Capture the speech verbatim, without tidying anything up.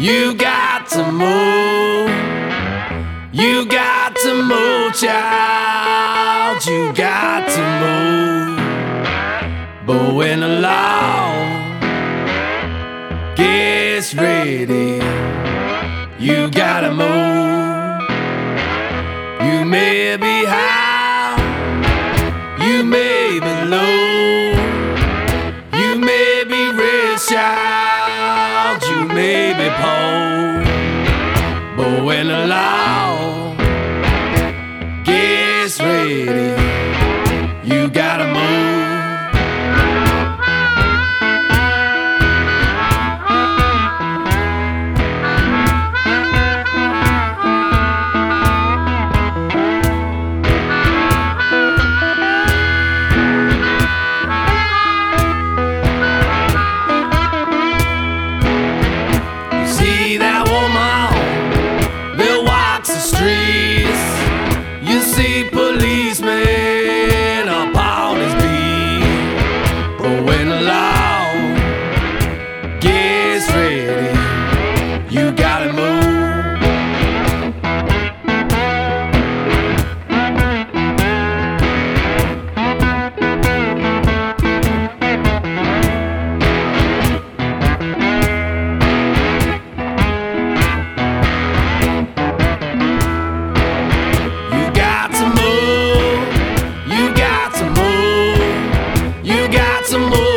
You got to move. You got to move, child. You got to move. But when the law gets ready, you gotta move. You may be high, you may be low, you may be rich, child, you may be poor. But when the law gets ready, you gotta move. See that woman that walks the streets. You see policemen upon his beat. But when the law gets ready, you gotta move. Some more.